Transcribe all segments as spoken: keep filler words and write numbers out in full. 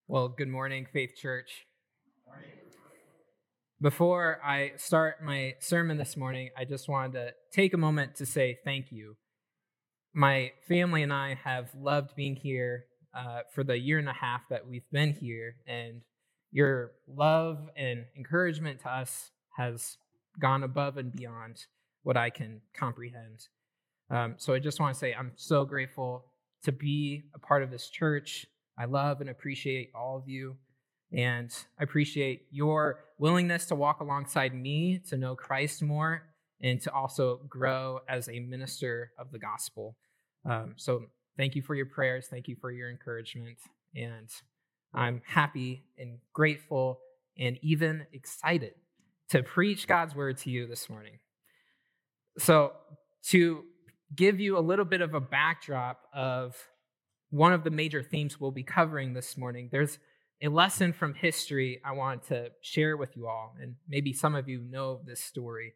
Well, good morning, Faith Church. Before I start my sermon this morning, I just wanted to take a moment to say thank you. My family and I have loved being here uh, for the year and a half that we've been here, and your love and encouragement to us has gone above and beyond what I can comprehend. Um, so I just want to say I'm so grateful to be a part of this church. I love and appreciate all of you. And I appreciate your willingness to walk alongside me, to know Christ more, and to also grow as a minister of the gospel. Um, so thank you for your prayers. Thank you for your encouragement. And I'm happy and grateful and even excited to preach God's word to you this morning. So to give you a little bit of a backdrop of one of the major themes we'll be covering this morning, there's a lesson from history I want to share with you all, and maybe some of you know this story.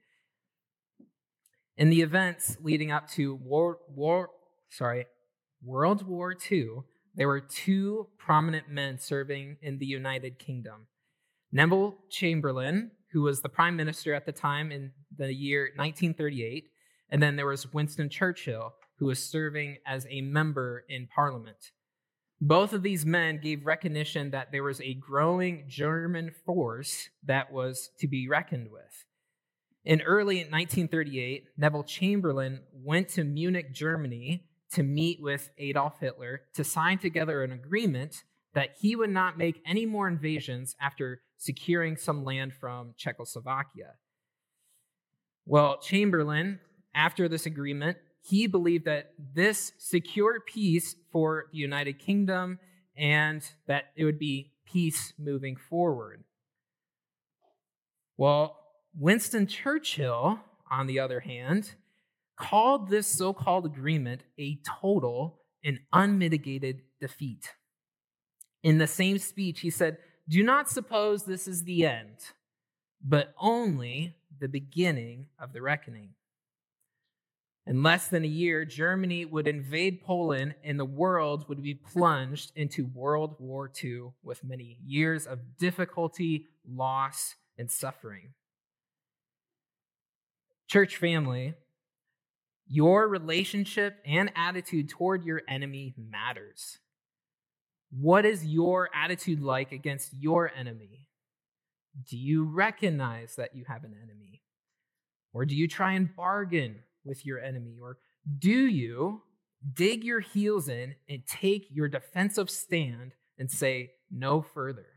In the events leading up to war, war, sorry, World War Two, there were two prominent men serving in the United Kingdom. Neville Chamberlain, who was the prime minister at the time in the year nineteen thirty-eight, and then there was Winston Churchill, who was serving as a member in Parliament. Both of these men gave recognition that there was a growing German force that was to be reckoned with. In early nineteen thirty-eight, Neville Chamberlain went to Munich, Germany, to meet with Adolf Hitler to sign together an agreement that he would not make any more invasions after securing some land from Czechoslovakia. Well, Chamberlain, after this agreement, he believed that this secured peace for the United Kingdom and that it would be peace moving forward. Well, Winston Churchill, on the other hand, called this so-called agreement a total and unmitigated defeat. In the same speech, he said, "Do not suppose this is the end, but only the beginning of the reckoning." In less than a year, Germany would invade Poland and the world would be plunged into World War Two with many years of difficulty, loss, and suffering. Church family, your relationship and attitude toward your enemy matters. What is your attitude like against your enemy? Do you recognize that you have an enemy? Or do you try and bargain with your enemy? Or do you dig your heels in and take your defensive stand and say no further?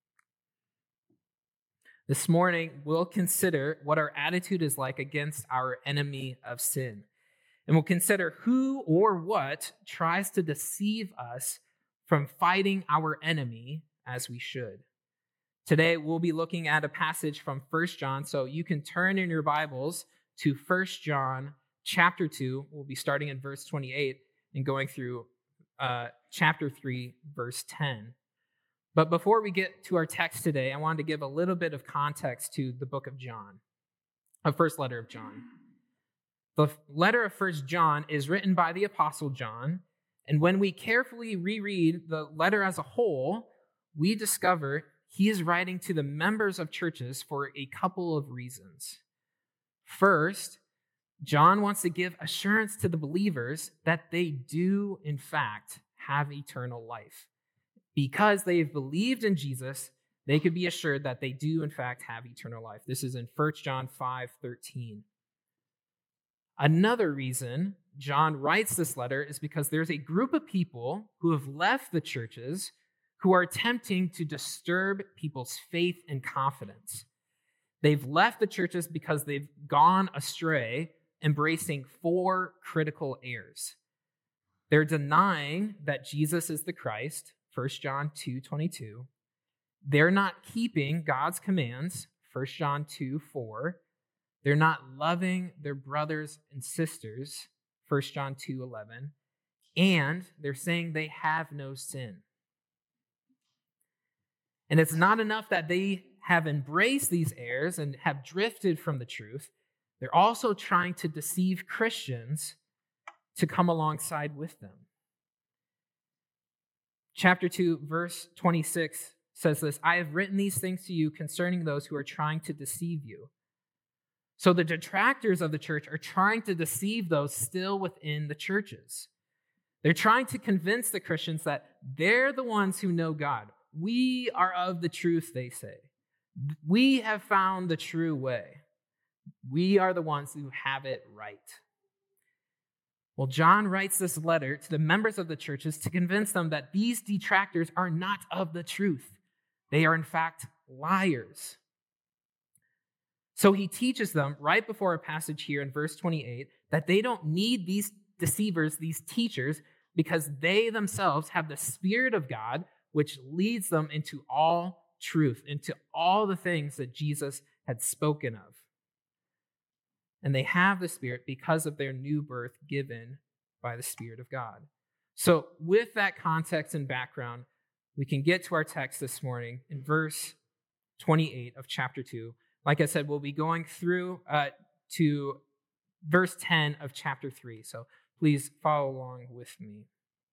This morning, we'll consider what our attitude is like against our enemy of sin. And we'll consider who or what tries to deceive us from fighting our enemy as we should. Today, we'll be looking at a passage from First John, so you can turn in your Bibles to First John chapter two. We'll be starting in verse twenty-eight and going through uh, chapter three, verse ten. But before we get to our text today, I wanted to give a little bit of context to the book of John, the first letter of John. The letter of First John is written by the Apostle John, and when we carefully reread the letter as a whole, we discover he is writing to the members of churches for a couple of reasons. First, John wants to give assurance to the believers that they do, in fact, have eternal life. Because they've believed in Jesus, they could be assured that they do, in fact, have eternal life. This is in First John five thirteen. Another reason John writes this letter is because there's a group of people who have left the churches who are attempting to disturb people's faith and confidence. They've left the churches because they've gone astray, embracing four critical errors. They're denying that Jesus is the Christ, First John two twenty-two. They're not keeping God's commands, First John two four. They're not loving their brothers and sisters, First John two eleven. And they're saying they have no sin. And it's not enough that they have embraced these errors and have drifted from the truth. They're also trying to deceive Christians to come alongside with them. Chapter two, verse twenty-six says this, I have written these things to you concerning those who are trying to deceive you. So the detractors of the church are trying to deceive those still within the churches. They're trying to convince the Christians that they're the ones who know God. We are of the truth, they say. We have found the true way. We are the ones who have it right. Well, John writes this letter to the members of the churches to convince them that these detractors are not of the truth. They are, in fact, liars. So he teaches them right before our passage here in verse twenty-eight that they don't need these deceivers, these teachers, because they themselves have the Spirit of God, which leads them into all truth, into all the things that Jesus had spoken of. And they have the Spirit because of their new birth given by the Spirit of God. So with that context and background, we can get to our text this morning in verse twenty-eight of chapter two. Like I said, we'll be going through uh, to verse ten of chapter three. So please follow along with me.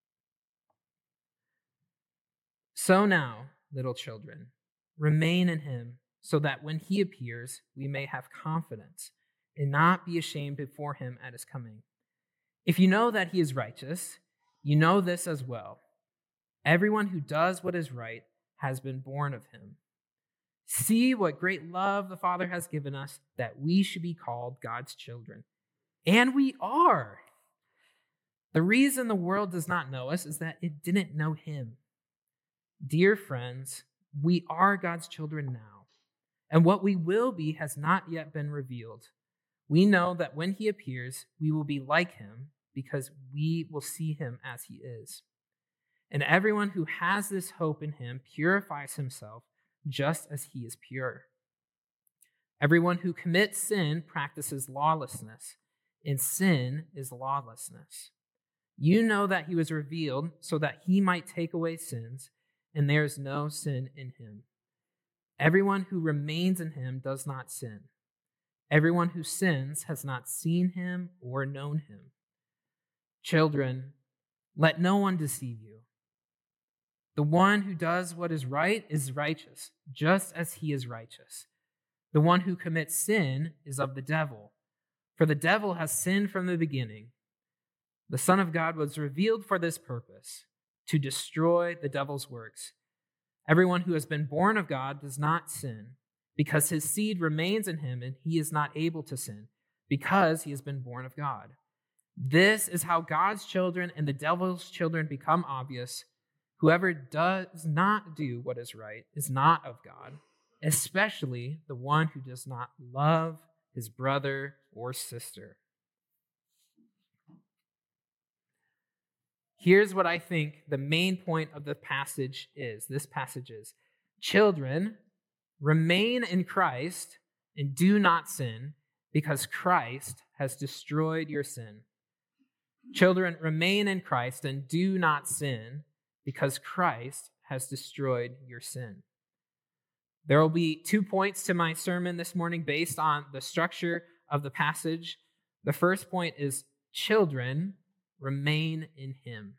So now, little children, remain in him, so that when he appears, we may have confidence and not be ashamed before him at his coming. If you know that he is righteous, you know this as well. Everyone who does what is right has been born of him. See what great love the Father has given us, that we should be called God's children. And we are. The reason the world does not know us is that it didn't know him. Dear friends, we are God's children now, and what we will be has not yet been revealed. We know that when he appears, we will be like him because we will see him as he is. And everyone who has this hope in him purifies himself just as he is pure. Everyone who commits sin practices lawlessness, and sin is lawlessness. You know that he was revealed so that he might take away sins, and there is no sin in him. Everyone who remains in him does not sin. Everyone who sins has not seen him or known him. Children, let no one deceive you. The one who does what is right is righteous, just as he is righteous. The one who commits sin is of the devil, for the devil has sinned from the beginning. The Son of God was revealed for this purpose, to destroy the devil's works. Everyone who has been born of God does not sin, because his seed remains in him and he is not able to sin, because he has been born of God. This is how God's children and the devil's children become obvious. Whoever does not do what is right is not of God, especially the one who does not love his brother or sister. Here's what I think the main point of the passage is. This passage is, children, remain in Christ and do not sin, because Christ has destroyed your sin. Children, remain in Christ and do not sin, because Christ has destroyed your sin. There will be two points to my sermon this morning based on the structure of the passage. The first point is, children, remain in him.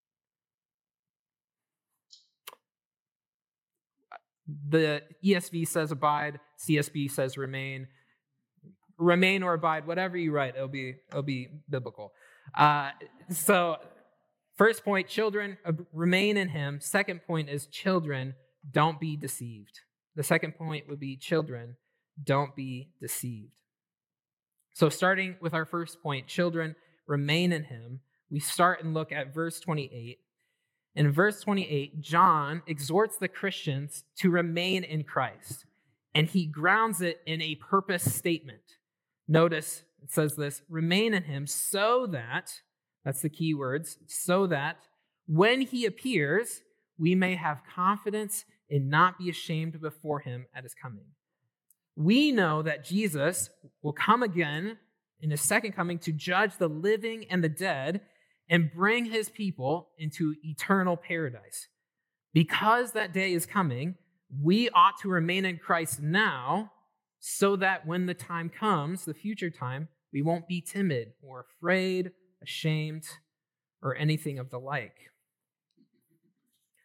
The E S V says abide, C S B says remain. Remain or abide, whatever you write, it'll be, it'll be biblical. Uh, so, first point, children, remain in him. Second point is, children, don't be deceived. The second point would be, children, don't be deceived. So starting with our first point, children, remain in him, we start and look at verse twenty-eight. In verse twenty-eight, John exhorts the Christians to remain in Christ, and he grounds it in a purpose statement. Notice it says this, remain in him so that, that's the key words, so that when he appears, we may have confidence and not be ashamed before him at his coming. We know that Jesus will come again in his second coming to judge the living and the dead and bring his people into eternal paradise. Because that day is coming, we ought to remain in Christ now so that when the time comes, the future time, we won't be timid or afraid, ashamed, or anything of the like.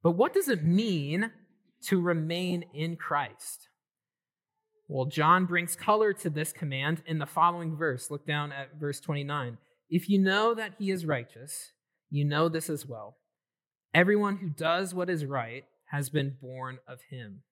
But what does it mean to remain in Christ? Well, John brings color to this command in the following verse. Look down at verse twenty-nine. If you know that he is righteous, you know this as well. Everyone who does what is right has been born of him.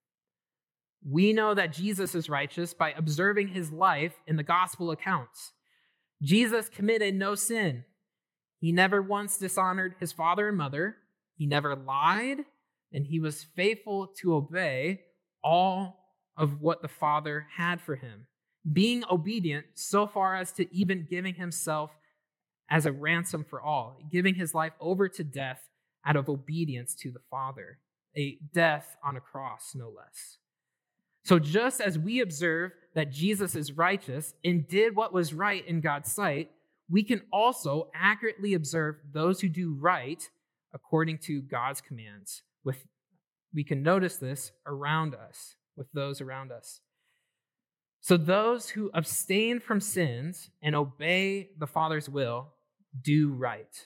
We know that Jesus is righteous by observing his life in the gospel accounts. Jesus committed no sin. He never once dishonored his father and mother. He never lied, and he was faithful to obey all of what the Father had for him, being obedient so far as to even giving himself as a ransom for all, giving his life over to death out of obedience to the Father, a death on a cross, no less. So just as we observe that Jesus is righteous and did what was right in God's sight, we can also accurately observe those who do right according to God's commands. With, we can notice this around us, with those around us. So those who abstain from sins and obey the Father's will do right.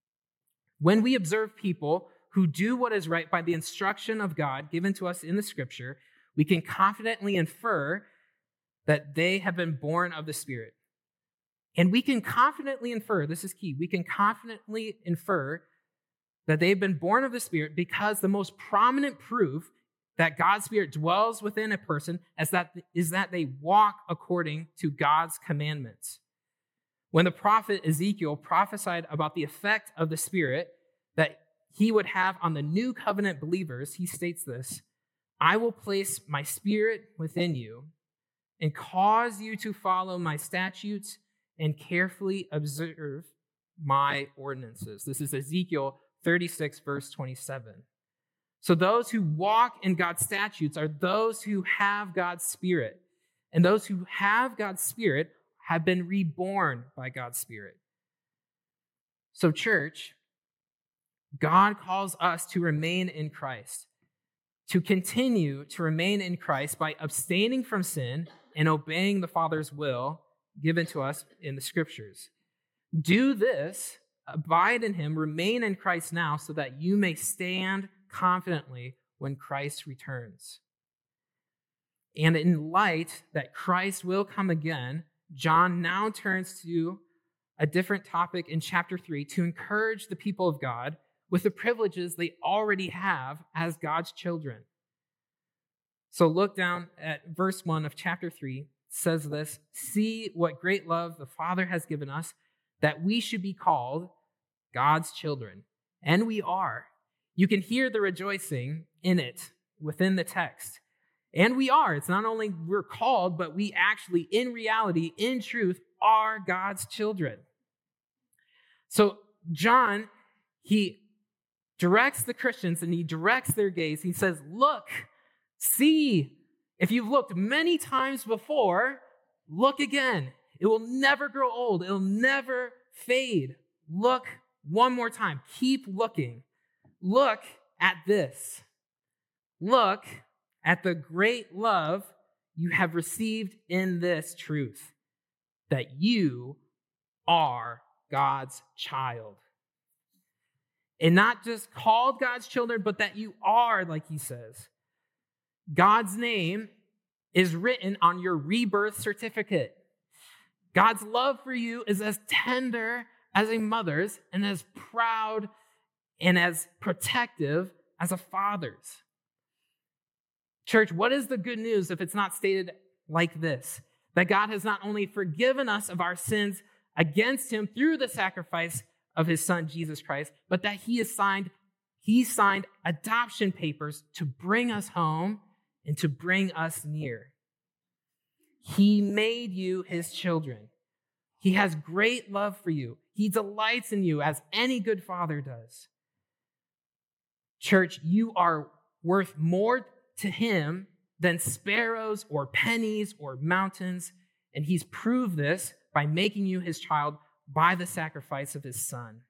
When we observe people who do what is right by the instruction of God given to us in the Scripture, we can confidently infer that they have been born of the Spirit. And we can confidently infer, this is key, we can confidently infer that they've been born of the Spirit because the most prominent proof that God's Spirit dwells within a person is that, is that they walk according to God's commandments. When the prophet Ezekiel prophesied about the effect of the Spirit that he would have on the new covenant believers, he states this: I will place my Spirit within you and cause you to follow my statutes and carefully observe my ordinances. This is Ezekiel thirty-six, verse twenty-seven. So those who walk in God's statutes are those who have God's Spirit. And those who have God's Spirit have been reborn by God's Spirit. So church, God calls us to remain in Christ, to continue to remain in Christ by abstaining from sin and obeying the Father's will given to us in the Scriptures. Do this, abide in him, remain in Christ now, so that you may stand confidently when Christ returns. And in light that Christ will come again, John now turns to a different topic in chapter three to encourage the people of God with the privileges they already have as God's children. So look down at verse one of chapter three. It says this: see what great love the Father has given us, that we should be called God's children. And we are. You can hear the rejoicing in it within the text. And we are. It's not only we're called, but we actually, in reality, in truth, are God's children. So John, he directs the Christians and he directs their gaze. He says, look, see, if you've looked many times before, look again. It will never grow old. It'll never fade. Look one more time. Keep looking. Look at this. Look at the great love you have received in this truth, that you are God's child. And not just called God's children, but that you are, like he says. God's name is written on your rebirth certificate. God's love for you is as tender as a mother's and as proud and as protective as a father's. Church, what is the good news if it's not stated like this? That God has not only forgiven us of our sins against him through the sacrifice of his son, Jesus Christ, but that he has signed, he signed adoption papers to bring us home and to bring us near. He made you his children. He has great love for you. He delights in you as any good father does. Church, you are worth more to him than sparrows or pennies or mountains, and he's proved this by making you his child by the sacrifice of his son.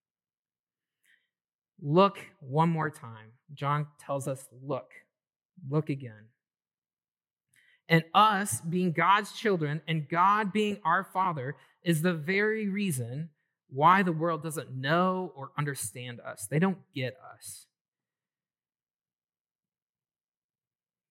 Look one more time. John tells us, look, look again. And us being God's children and God being our Father is the very reason why the world doesn't know or understand us. They don't get us.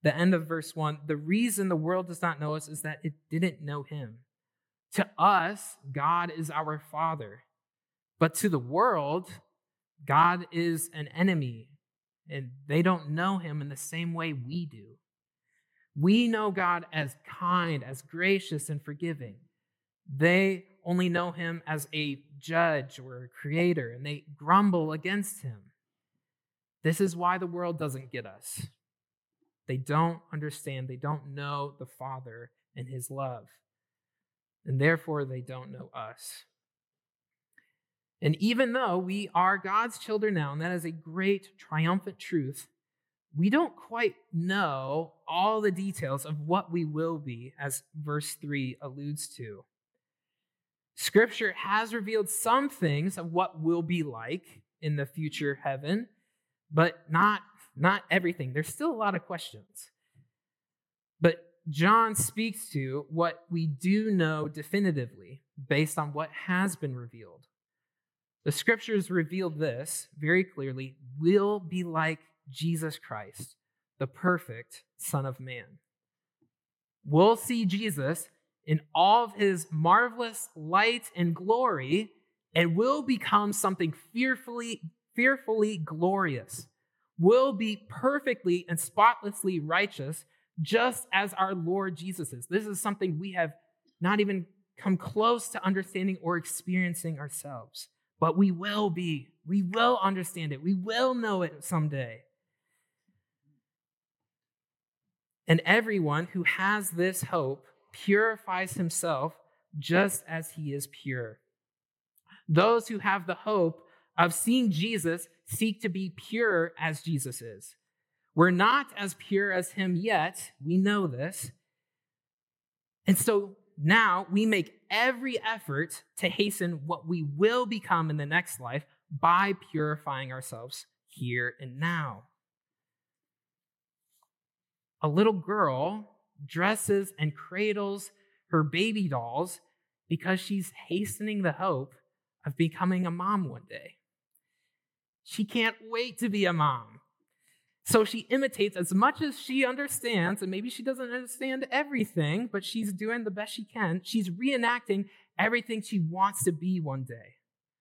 the end of verse one, the reason the world does not know us is that it didn't know him. To us, God is our Father. But to the world, God is an enemy, and they don't know him in the same way we do. We know God as kind, as gracious, and forgiving. They only know him as a judge or a creator, and they grumble against him. This is why the world doesn't get us. They don't understand. They don't know the Father and his love. And therefore, they don't know us. And even though we are God's children now, and that is a great triumphant truth, we don't quite know all the details of what we will be, as verse three alludes to. Scripture has revealed some things of what we'll be like in the future heaven, but not, not everything. There's still a lot of questions. But John speaks to what we do know definitively based on what has been revealed. The Scriptures reveal this very clearly: we'll be like Jesus Christ, the perfect Son of Man. We'll see Jesus in all of his marvelous light and glory, and will become something fearfully, fearfully glorious. We'll be perfectly and spotlessly righteous, just as our Lord Jesus is. This is something we have not even come close to understanding or experiencing ourselves. But we will be. We will understand it. We will know it someday. And everyone who has this hope purifies himself just as he is pure. Those who have the hope of seeing Jesus seek to be pure as Jesus is. We're not as pure as him yet. We know this. And so now we make every effort to hasten what we will become in the next life by purifying ourselves here and now. A little girl dresses and cradles her baby dolls because she's hastening the hope of becoming a mom one day. She can't wait to be a mom. So she imitates as much as she understands, and maybe she doesn't understand everything, but she's doing the best she can. She's reenacting everything she wants to be one day.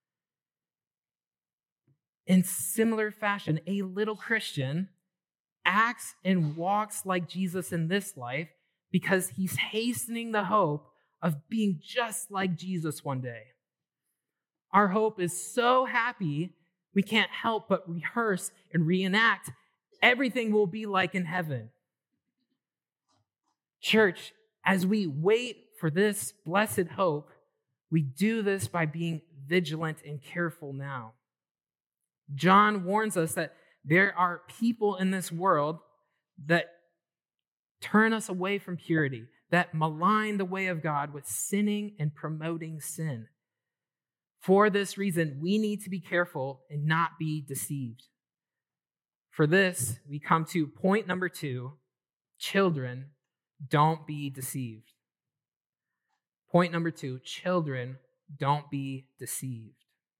In similar fashion, a little Christian acts and walks like Jesus in this life because he's hastening the hope of being just like Jesus one day. Our hope is so happy, we can't help but rehearse and reenact everything will be like in heaven. Church, as we wait for this blessed hope, we do this by being vigilant and careful now. John warns us that there are people in this world that turn us away from purity, that malign the way of God with sinning and promoting sin. For this reason, we need to be careful and not be deceived. For this, we come to point number two: children, don't be deceived. Point number two: children, don't be deceived.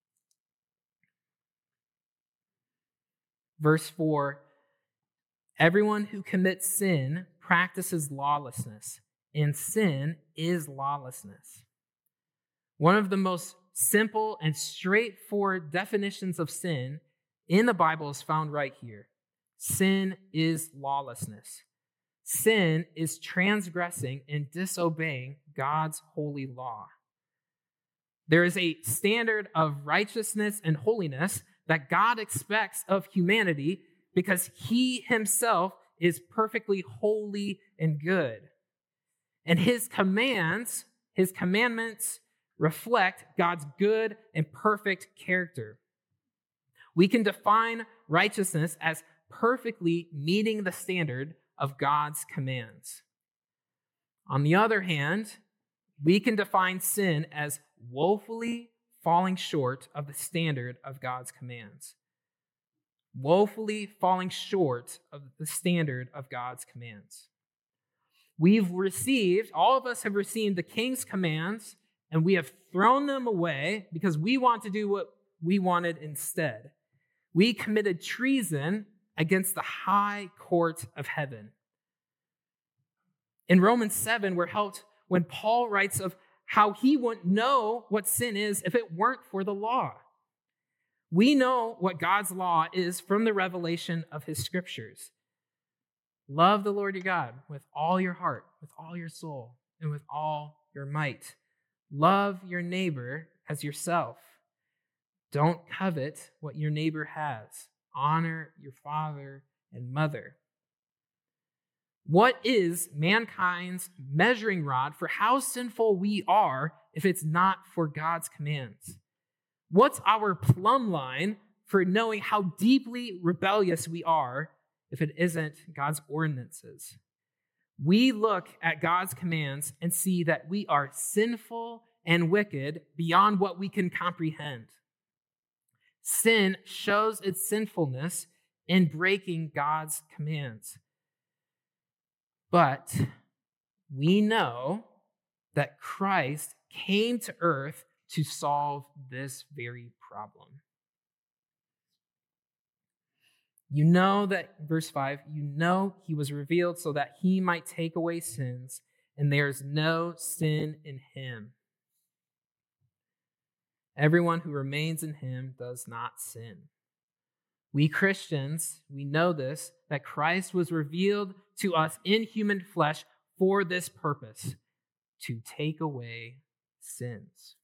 Verse four, everyone who commits sin practices lawlessness, and sin is lawlessness. One of the most simple and straightforward definitions of sin in the Bible is found right here. Sin is lawlessness. Sin is transgressing and disobeying God's holy law. There is a standard of righteousness and holiness that God expects of humanity because he himself is perfectly holy and good. And his commands, his commandments reflect God's good and perfect character. We can define righteousness as perfectly meeting the standard of God's commands. On the other hand, we can define sin as woefully falling short of the standard of God's commands. Woefully falling short of the standard of God's commands. We've received, all of us have received the king's commands, and we have thrown them away because we want to do what we wanted instead. We committed treason against the high court of heaven. In Romans seven, we're helped when Paul writes of how he wouldn't know what sin is if it weren't for the law. We know what God's law is from the revelation of his scriptures. Love the Lord your God with all your heart, with all your soul, and with all your might. Love your neighbor as yourself. Don't covet what your neighbor has. Honor your father and mother. What is mankind's measuring rod for how sinful we are if it's not for God's commands? What's our plumb line for knowing how deeply rebellious we are if it isn't God's ordinances? We look at God's commands and see that we are sinful and wicked beyond what we can comprehend. Sin shows its sinfulness in breaking God's commands. But we know that Christ came to earth to solve this very problem. You know that, verse five, you know he was revealed so that he might take away sins, and there is no sin in him. Everyone who remains in him does not sin. We Christians, we know this, that Christ was revealed to us in human flesh for this purpose, to take away sins.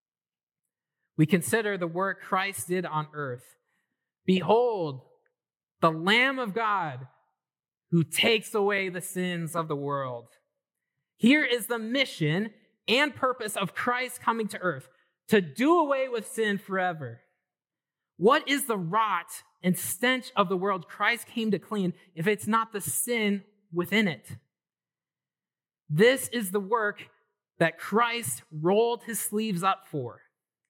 We consider the work Christ did on earth. Behold, the Lamb of God who takes away the sins of the world. Here is the mission and purpose of Christ coming to earth, to do away with sin forever. What is the rot and stench of the world Christ came to clean if it's not the sin within it? This is the work that Christ rolled his sleeves up for.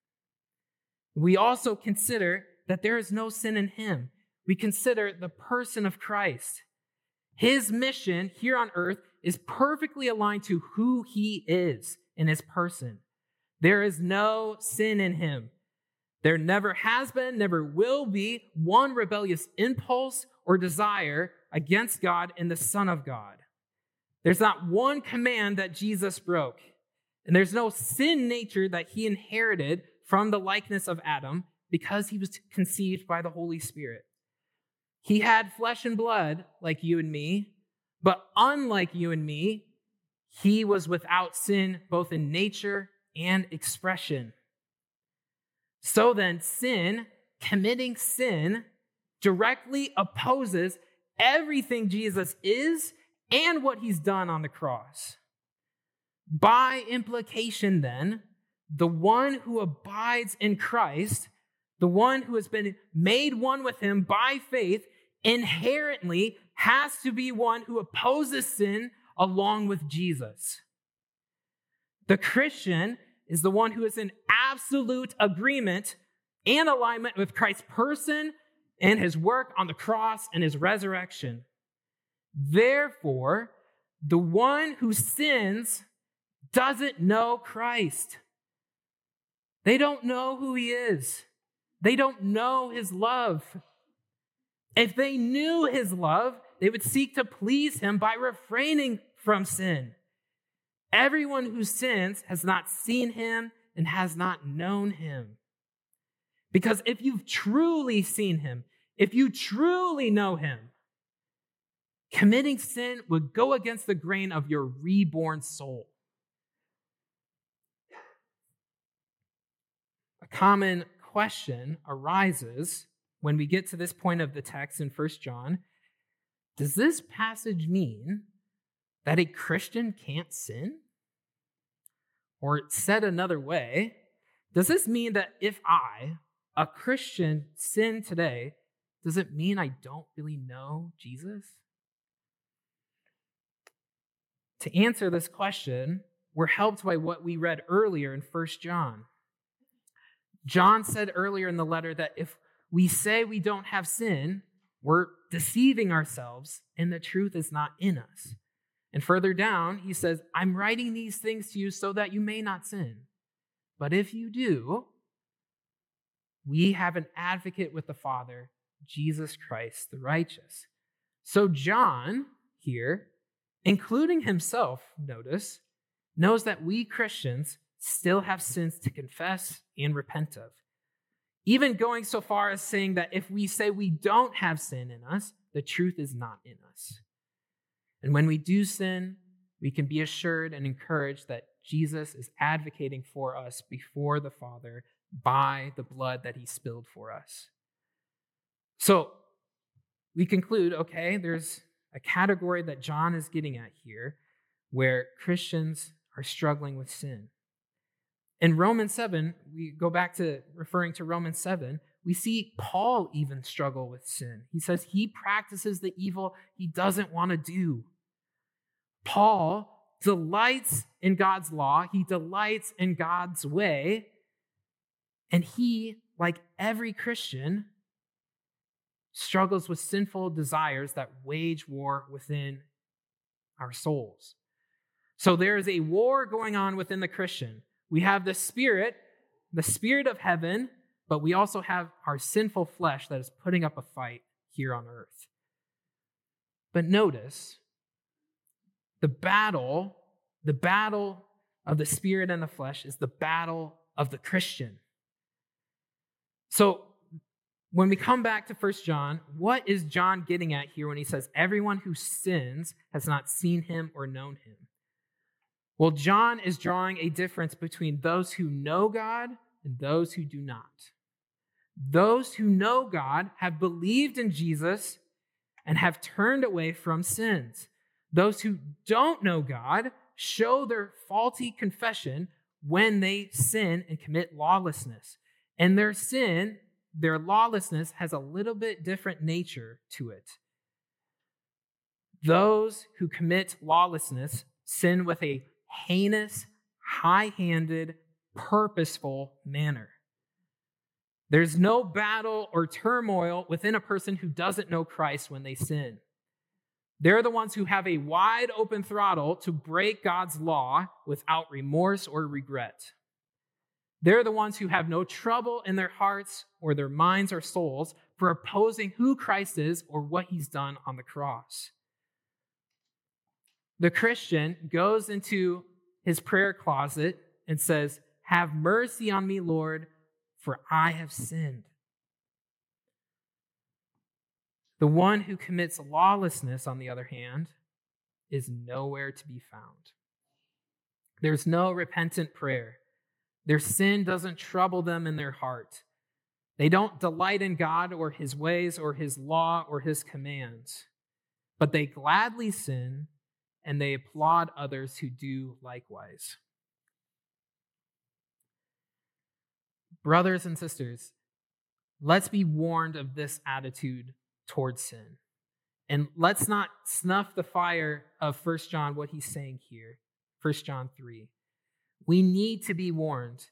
We also consider that there is no sin in him. We consider the person of Christ. His mission here on earth is perfectly aligned to who he is in his person. There is no sin in him. There never has been, never will be one rebellious impulse or desire against God and the Son of God. There's not one command that Jesus broke. And there's no sin nature that he inherited from the likeness of Adam because he was conceived by the Holy Spirit. He had flesh and blood like you and me, but unlike you and me, he was without sin both in nature and expression. So then, sin, committing sin, directly opposes everything Jesus is and what he's done on the cross. By implication, then, the one who abides in Christ, the one who has been made one with him by faith, inherently has to be one who opposes sin along with Jesus. The Christian is the one who is in absolute agreement and alignment with Christ's person and his work on the cross and his resurrection. Therefore, the one who sins doesn't know Christ. They don't know who he is. They don't know his love. If they knew his love, they would seek to please him by refraining from sin. Everyone who sins has not seen him and has not known him. Because if you've truly seen him, if you truly know him, committing sin would go against the grain of your reborn soul. A common question arises when we get to this point of the text in First John. Does this passage mean that a Christian can't sin? Or said another way, does this mean that if I, a Christian, sin today, does it mean I don't really know Jesus? To answer this question, we're helped by what we read earlier in First John. John said earlier in the letter that if we say we don't have sin, we're deceiving ourselves and the truth is not in us. And further down, he says, I'm writing these things to you so that you may not sin. But if you do, we have an advocate with the Father, Jesus Christ the righteous. So John here including himself, notice, knows that we Christians still have sins to confess and repent of. Even going so far as saying that if we say we don't have sin in us, the truth is not in us. And when we do sin, we can be assured and encouraged that Jesus is advocating for us before the Father by the blood that he spilled for us. So we conclude, okay, there's a category that John is getting at here where Christians are struggling with sin. In Romans seven, we go back to referring to Romans seven, we see Paul even struggle with sin. He says he practices the evil he doesn't want to do. Paul delights in God's law. He delights in God's way. And he, like every Christian, struggles with sinful desires that wage war within our souls. So there is a war going on within the Christian. We have the Spirit, the Spirit of heaven, but we also have our sinful flesh that is putting up a fight here on earth. But notice, the battle, the battle of the Spirit and the flesh is the battle of the Christian. So when we come back to First John, what is John getting at here when he says, everyone who sins has not seen him or known him? Well, John is drawing a difference between those who know God and those who do not. Those who know God have believed in Jesus and have turned away from sins. Those who don't know God show their faulty confession when they sin and commit lawlessness. And their sin, their lawlessness, has a little bit different nature to it. Those who commit lawlessness sin with a heinous, high-handed, purposeful manner. There's no battle or turmoil within a person who doesn't know Christ when they sin. They're the ones who have a wide open throttle to break God's law without remorse or regret. They're the ones who have no trouble in their hearts or their minds or souls for opposing who Christ is or what he's done on the cross. The Christian goes into his prayer closet and says, "Have mercy on me, Lord, for I have sinned." The one who commits lawlessness, on the other hand, is nowhere to be found. There's no repentant prayer. Their sin doesn't trouble them in their heart. They don't delight in God or his ways or his law or his commands, but they gladly sin and they applaud others who do likewise. Brothers and sisters, let's be warned of this attitude towards sin. And let's not snuff the fire of First John, what he's saying here, First John three. We need to be warned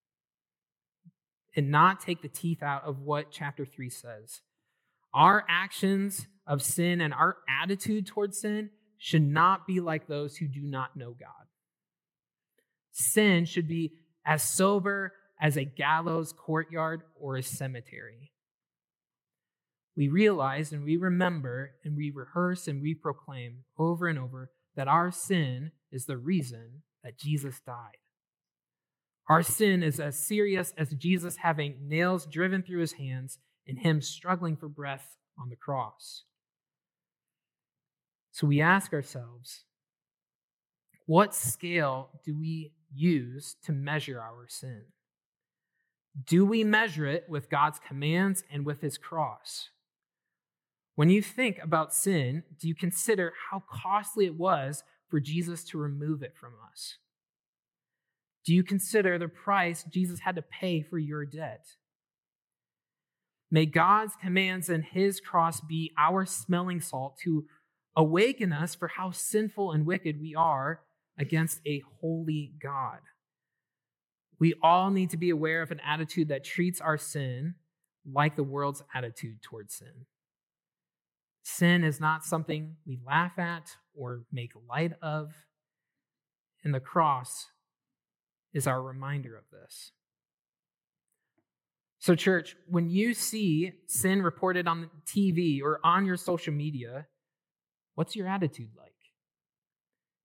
and not take the teeth out of what chapter three says. Our actions of sin and our attitude towards sin should not be like those who do not know God. Sin should be as sober as a gallows courtyard or a cemetery. We realize and we remember and we rehearse and we proclaim over and over that our sin is the reason that Jesus died. Our sin is as serious as Jesus having nails driven through his hands and him struggling for breath on the cross. So we ask ourselves, what scale do we use to measure our sin? Do we measure it with God's commands and with his cross? When you think about sin, do you consider how costly it was for Jesus to remove it from us? Do you consider the price Jesus had to pay for your debt? May God's commands and his cross be our smelling salt to awaken us for how sinful and wicked we are against a holy God. We all need to be aware of an attitude that treats our sin like the world's attitude towards sin. Sin is not something we laugh at or make light of, and the cross is our reminder of this. So, church, when you see sin reported on the T V or on your social media, what's your attitude like?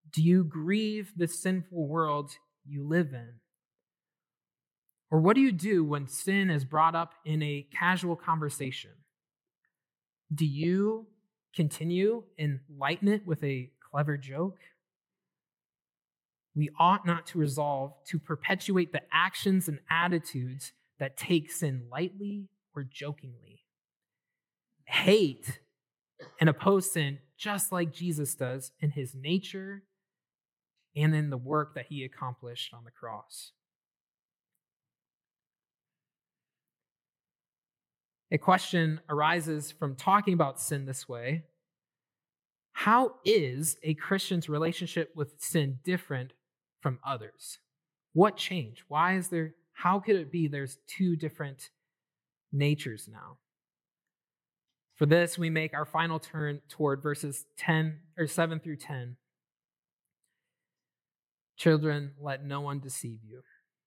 Do you grieve the sinful world you live in? Or what do you do when sin is brought up in a casual conversation? Do you continue and lighten it with a clever joke? We ought not to resolve to perpetuate the actions and attitudes that take sin lightly or jokingly. Hate and oppose sin just like Jesus does in his nature and in the work that he accomplished on the cross. A question arises from talking about sin this way. How is a Christian's relationship with sin different from others? What changed? Why is there, how could it be there's two different natures now? For this, we make our final turn toward verses ten or seven through ten. Children, let no one deceive you.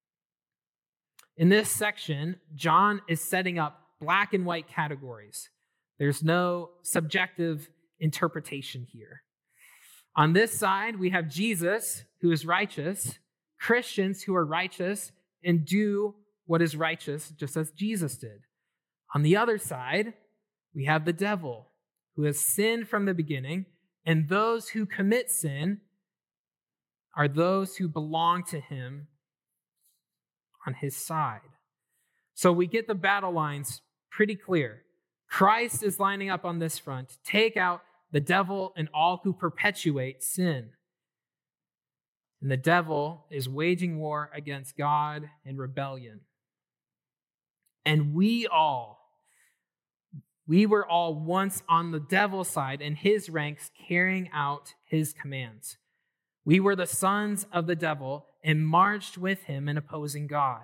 In this section, John is setting up black and white categories. There's no subjective interpretation here. On this side, we have Jesus, who is righteous, Christians who are righteous and do what is righteous, just as Jesus did. On the other side, we have the devil, who has sinned from the beginning, and those who commit sin are those who belong to him on his side. So we get the battle lines pretty clear. Christ is lining up on this front. Take out the devil and all who perpetuate sin. And the devil is waging war against God in rebellion. And we all, we were all once on the devil's side in his ranks carrying out his commands. We were the sons of the devil and marched with him in opposing God.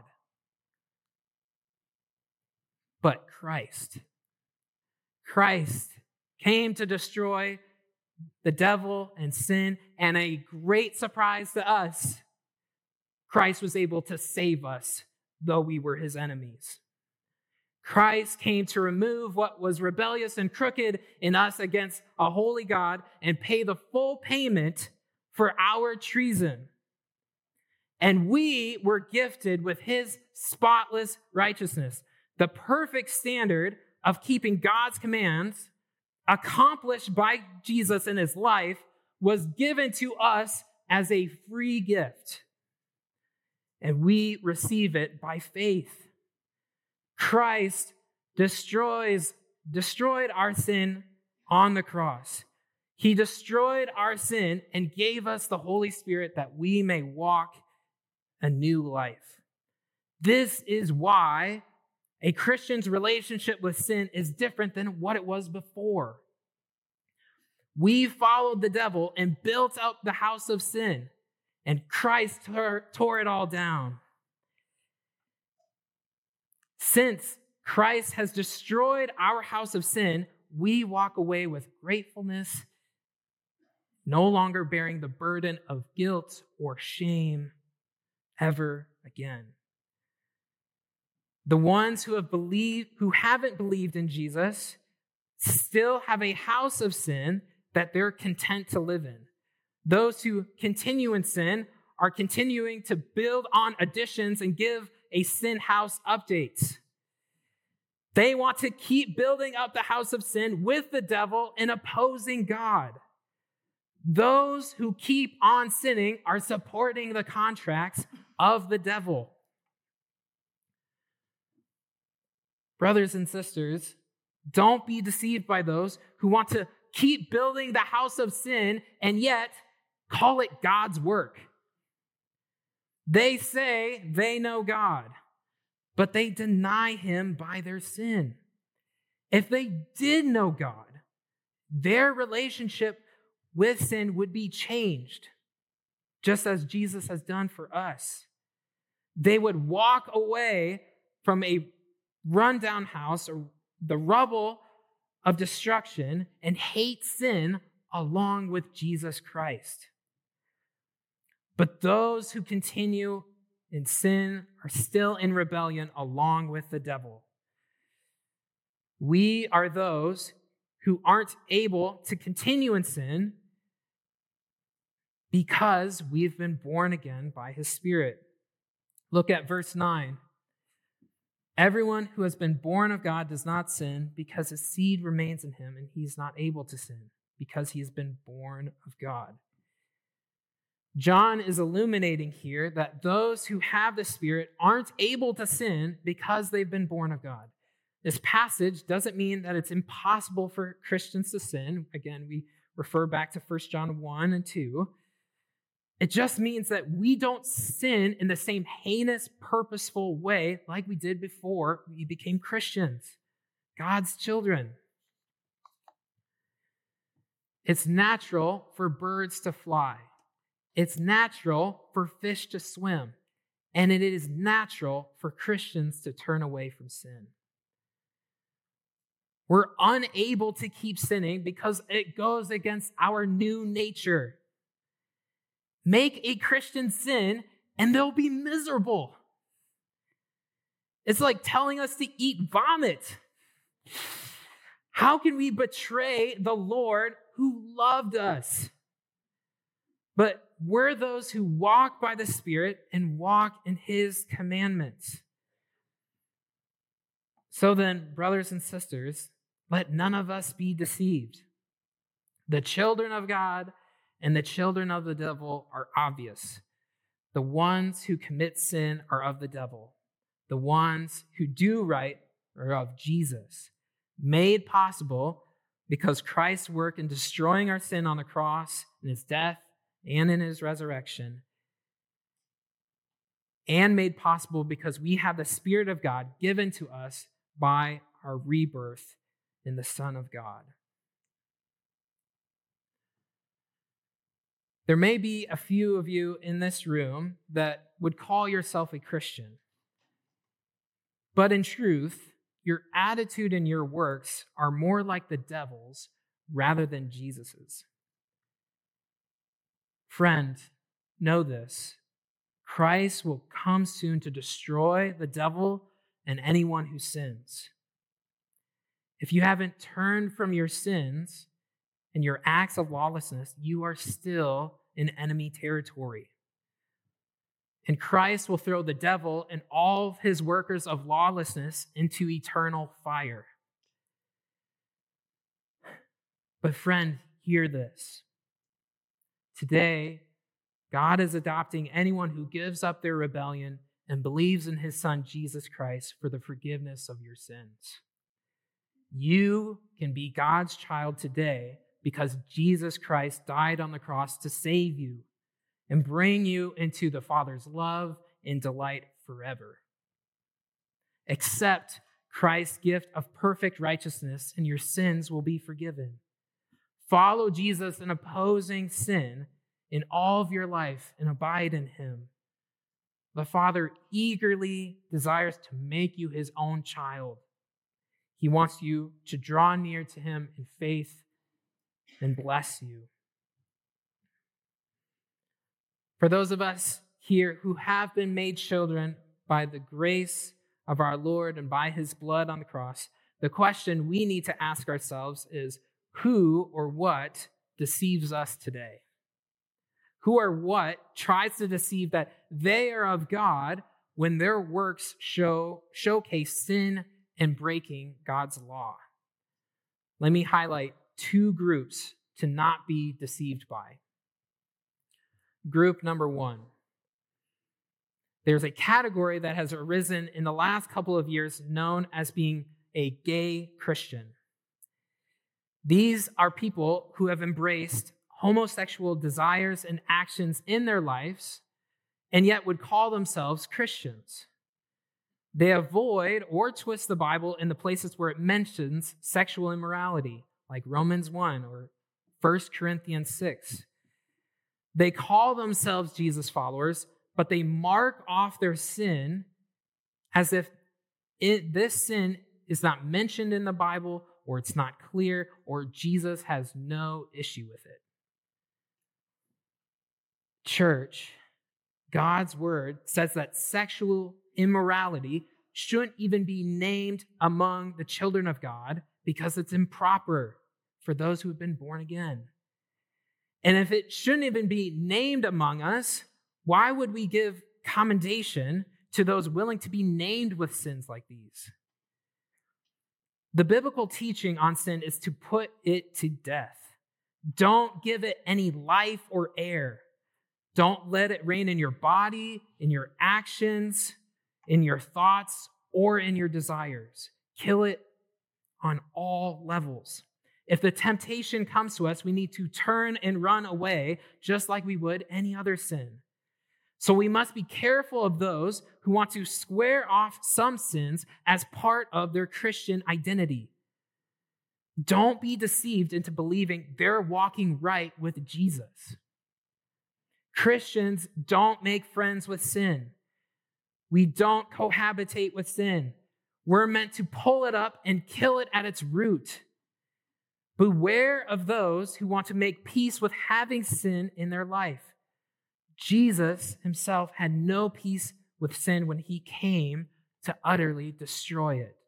But Christ, Christ came to destroy the devil and sin, and a great surprise to us, Christ was able to save us, though we were his enemies. Christ came to remove what was rebellious and crooked in us against a holy God and pay the full payment for our treason. And we were gifted with his spotless righteousness. The perfect standard of keeping God's commands, accomplished by Jesus in his life, was given to us as a free gift. And we receive it by faith. Christ destroys, destroyed our sin on the cross. He destroyed our sin and gave us the Holy Spirit that we may walk a new life. This is why a Christian's relationship with sin is different than what it was before. We followed the devil and built up the house of sin, and Christ tore, tore it all down. Since Christ has destroyed our house of sin, we walk away with gratefulness, no longer bearing the burden of guilt or shame ever again. The ones who have believed, who haven't believed in Jesus, still have a house of sin that they're content to live in. Those who continue in sin are continuing to build on additions and give a sin house updates. They want to keep building up the house of sin with the devil and opposing God. Those who keep on sinning are supporting the contracts of the devil. Brothers and sisters, don't be deceived by those who want to keep building the house of sin and yet call it God's work. They say they know God, but they deny him by their sin. If they did know God, their relationship with sin would be changed, just as Jesus has done for us. They would walk away from a rundown house or the rubble of destruction and hate sin along with Jesus Christ. But those who continue in sin are still in rebellion along with the devil. We are those who aren't able to continue in sin because we've been born again by his Spirit. Look at verse nine. Everyone who has been born of God does not sin because his seed remains in him, and he is not able to sin because he has been born of God. John is illuminating here that those who have the Spirit aren't able to sin because they've been born of God. This passage doesn't mean that it's impossible for Christians to sin. Again, we refer back to First John one and two. It just means that we don't sin in the same heinous, purposeful way like we did before we became Christians, God's children. It's natural for birds to fly. It's natural for fish to swim. And it is natural for Christians to turn away from sin. We're unable to keep sinning because it goes against our new nature. Make a Christian sin and they'll be miserable. It's like telling us to eat vomit. How can we betray the Lord who loved us? But we're those who walk by the Spirit and walk in his commandments. So then, brothers and sisters, let none of us be deceived. The children of God and the children of the devil are obvious. The ones who commit sin are of the devil. The ones who do right are of Jesus, made possible because Christ's work in destroying our sin on the cross, in his death, and in his resurrection, and made possible because we have the Spirit of God given to us by our rebirth in the Son of God. There may be a few of you in this room that would call yourself a Christian, but in truth, your attitude and your works are more like the devil's rather than Jesus's. Friend, know this. Christ will come soon to destroy the devil and anyone who sins. If you haven't turned from your sins and your acts of lawlessness, you are still in enemy territory. And Christ will throw the devil and all his workers of lawlessness into eternal fire. But friend, hear this. Today, God is adopting anyone who gives up their rebellion and believes in his Son, Jesus Christ, for the forgiveness of your sins. You can be God's child today because Jesus Christ died on the cross to save you and bring you into the Father's love and delight forever. Accept Christ's gift of perfect righteousness, and your sins will be forgiven. Follow Jesus in opposing sin in all of your life and abide in him. The Father eagerly desires to make you his own child. He wants you to draw near to him in faith and bless you. For those of us here who have been made children by the grace of our Lord and by his blood on the cross, the question we need to ask ourselves is, who or what deceives us today? Who or what tries to deceive that they are of God when their works show showcase sin and breaking God's law? Let me highlight two groups to not be deceived by. Group number one. There's a category that has arisen in the last couple of years known as being a gay Christian. These are people who have embraced homosexual desires and actions in their lives and yet would call themselves Christians. They avoid or twist the Bible in the places where it mentions sexual immorality, like Romans one or First Corinthians six. They call themselves Jesus followers, but they mark off their sin as if it, this sin is not mentioned in the Bible, or it's not clear, or Jesus has no issue with it. Church, God's word says that sexual immorality shouldn't even be named among the children of God because it's improper for those who have been born again. And if it shouldn't even be named among us, why would we give commendation to those willing to be named with sins like these? The biblical teaching on sin is to put it to death. Don't give it any life or air. Don't let it reign in your body, in your actions, in your thoughts, or in your desires. Kill it on all levels. If the temptation comes to us, we need to turn and run away just like we would any other sin. So we must be careful of those who want to square off some sins as part of their Christian identity. Don't be deceived into believing they're walking right with Jesus. Christians don't make friends with sin. We don't cohabitate with sin. We're meant to pull it up and kill it at its root. Beware of those who want to make peace with having sin in their life. Jesus himself had no peace with sin when he came to utterly destroy it.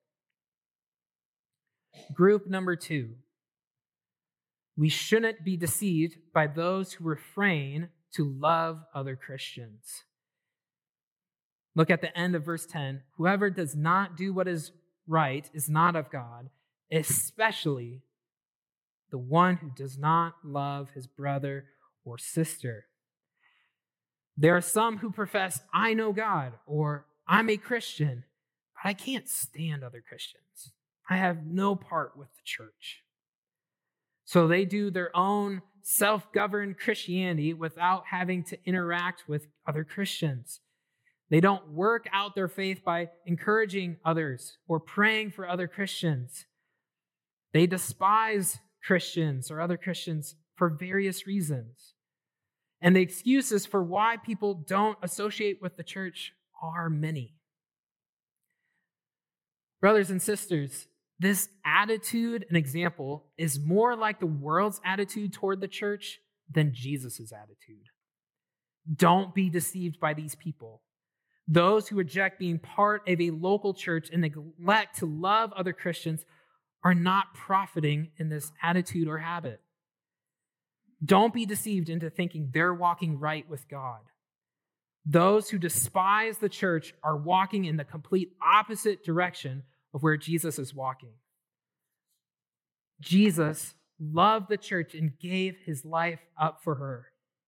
Group number two. We shouldn't be deceived by those who refrain to love other Christians. Look at the end of verse ten. Whoever does not do what is right is not of God, especially the one who does not love his brother or sister. There are some who profess, I know God, or I'm a Christian, but I can't stand other Christians. I have no part with the church. So they do their own self-governed Christianity without having to interact with other Christians. They don't work out their faith by encouraging others or praying for other Christians. They despise Christians or other Christians for various reasons. And the excuses for why people don't associate with the church are many. Brothers and sisters, this attitude and example is more like the world's attitude toward the church than Jesus' attitude. Don't be deceived by these people. Those who reject being part of a local church and neglect to love other Christians are not profiting in this attitude or habit. Don't be deceived into thinking they're walking right with God. Those who despise the church are walking in the complete opposite direction of where Jesus is walking. Jesus loved the church and gave his life up for her.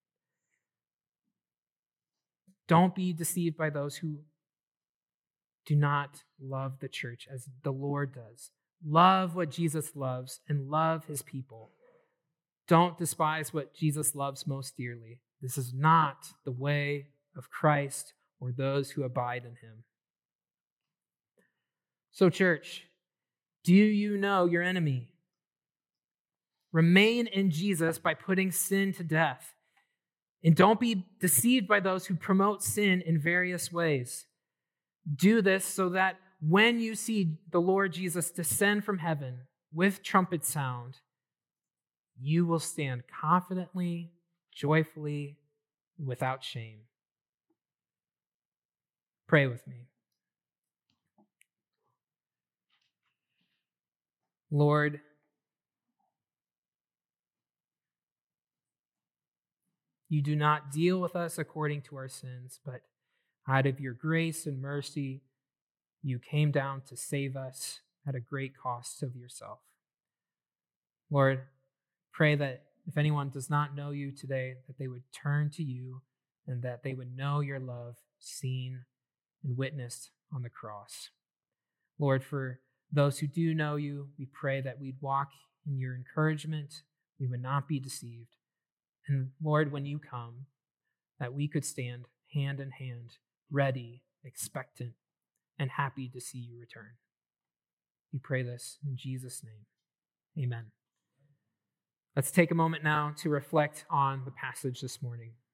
Don't be deceived by those who do not love the church as the Lord does. Love what Jesus loves and love his people. Don't despise what Jesus loves most dearly. This is not the way of Christ or those who abide in him. So, church, do you know your enemy? Remain in Jesus by putting sin to death. And don't be deceived by those who promote sin in various ways. Do this so that when you see the Lord Jesus descend from heaven with trumpet sound, you will stand confidently, joyfully, without shame. Pray with me. Lord, you do not deal with us according to our sins, but out of your grace and mercy, you came down to save us at a great cost of yourself. Lord, pray that if anyone does not know you today, that they would turn to you and that they would know your love seen and witnessed on the cross. Lord, for those who do know you, we pray that we'd walk in your encouragement, we would not be deceived. And Lord, when you come, that we could stand hand in hand, ready, expectant, and happy to see you return. We pray this in Jesus' name. Amen. Let's take a moment now to reflect on the passage this morning.